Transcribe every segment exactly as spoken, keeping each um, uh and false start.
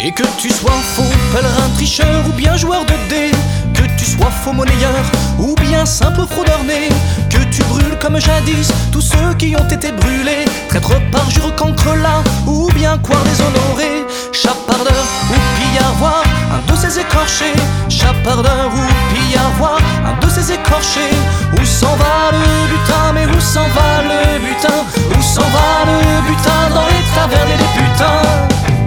Et que tu sois faux pèlerin, tricheur ou bien joueur de dés, que tu sois faux monnayeur ou bien simple fraudeur né, que tu brûles comme jadis tous ceux qui ont été brûlés, traître, parjure, cancrelat ou bien quoi déshonoré, chapardeur ou pillard, voir un de ces écorchés, chapardeur ou pillard, voir un de ces écorchés. Où s'en va le butin, mais où s'en va le butin, où s'en va le butin dans les tavernes et les putains.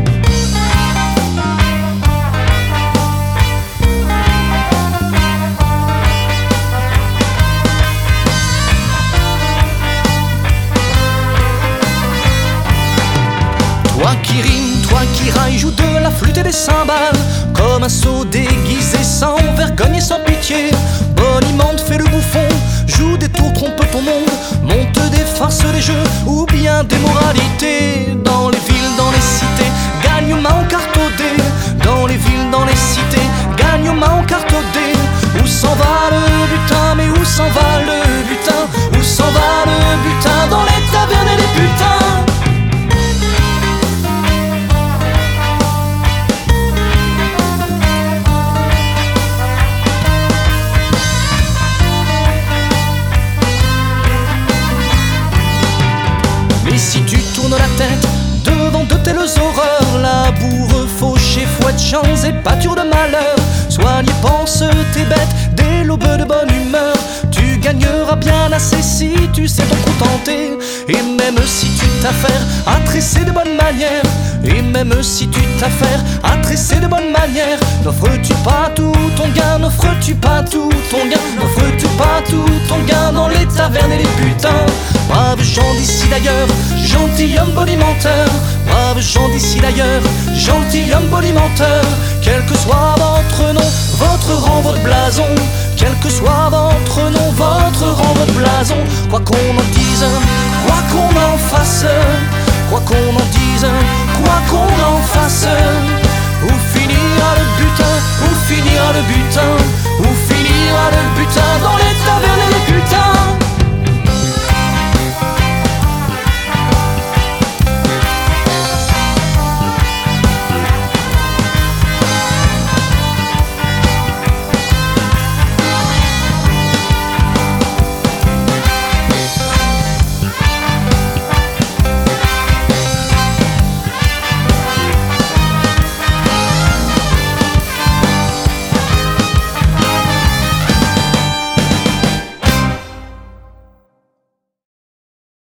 Toi qui rime, toi qui raille, joue de la flûte et des cymbales, comme un sot déguisé sans vergogne et sans pitié. Boniment fais le bouffon, joue des tours, trompe ton monde, monte des farces, des jeux ou bien des moralités. Dans les villes, dans les cités, gagne aux mains en carte au dé. Dans les villes, dans les cités, gagne aux mains en carte au dé. Où s'en va le butin, mais où s'en va le butin, où s'en va le butin dans les tavernes et les putains. Et si tu tournes la tête devant de telles horreurs, laboureux, fauché, fouette, chance et pâture de malheur, soigne et pense tes bêtes dès l'aube de bonne humeur. Tu gagneras bien assez si tu sais ton contenter. Et même si tu t'affaires à tresser de bonne manière, et même si tu t'affaires à tresser de bonne manière, n'offres-tu pas tout ton gain, n'offres-tu pas tout ton gain, n'offres-tu pas tout ton gain dans les tavernes et les putains. Braves gens d'ici d'ailleurs, gentilhomme bonimenteur, braves gens d'ici d'ailleurs, gentilhomme bonimenteur, quel que soit votre nom, votre rang, votre blason, quel que soit votre nom, votre rang, votre blason, quoi qu'on en dise, quoi qu'on en fasse, quoi qu'on en dise, quoi qu'on en fasse, où finira le butin, où finira le butin.